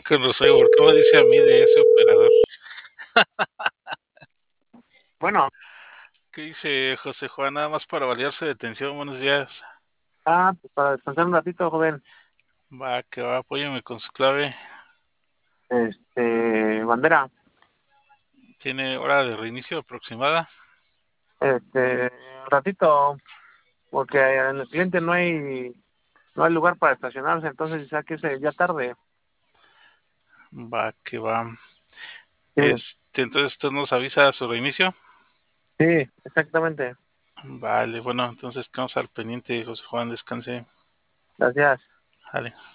Con Rosario, ¿por qué me dice a mí de ese operador? Bueno, ¿Qué dice José Juan? Nada más para validar su detención. Buenos días. pues para descansar un ratito, joven. Va, que va, apóyame con su clave. Bandera, ¿Tiene hora de reinicio aproximada? un ratito, porque en el cliente no hay lugar para estacionarse, entonces ya que ya tarde. Va, que va. Sí, Entonces usted nos avisa su reinicio. sí, exactamente. Vale, bueno, entonces quedamos al pendiente, José Juan, descanse. Gracias. Vale.